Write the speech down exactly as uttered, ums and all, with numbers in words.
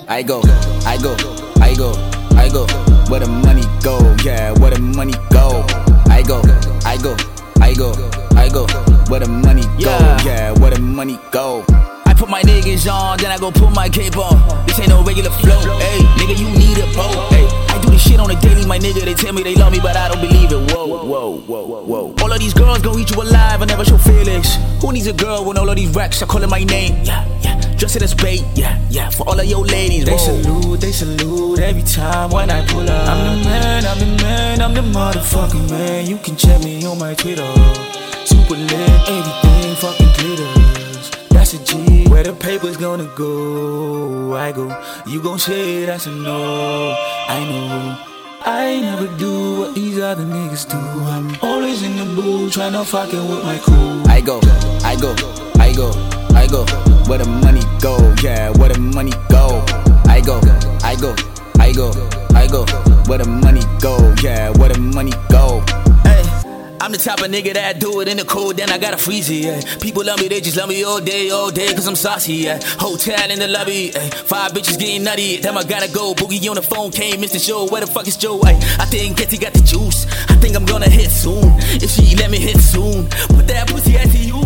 I go, I go, I go, I go, where the money go, yeah, where the money go. I go, I go, I go, I go, where the money go, yeah, where the money go. I put my niggas on, then I go put my cape on. This ain't no regular flow, ayy, nigga, you need a boat, ayy. I do this shit on a daily, my nigga, they tell me they love me, but I don't believe it, whoa, whoa, whoa, whoa. All of these girls gon' eat you alive and never show feelings. Who needs a girl when all of these racks are calling my name? Yeah, yeah, dressed as bait, yeah, yeah, for all of your ladies, They whoa. salute, they salute every time when I pull up. I'm the man, I'm the man, I'm the motherfucking man. You can check me on my Twitter. Super lit, everything fucking glitters. That's a G, where the paper's gonna go. I go, you gon' say that's a no. I know, I never do what these other niggas do. I'm always in the booth, tryna fucking with my crew. I go, I go, I go, I go, where the money go, yeah, where the money go. I go, I go, I go, I go, where the money go, yeah, where the money go. Hey, I'm the type of nigga that do it in the cold, then I gotta freeze it, yeah. People love me, they just love me all day, all day, cause I'm saucy, yeah. Hotel in the lobby, ay. Five bitches getting nutty, damn I gotta go. Boogie on the phone, can't miss the show, where the fuck is Joe, ay? I think Getty got the juice, I think I'm gonna hit soon. If she let me hit soon, put that pussy at you.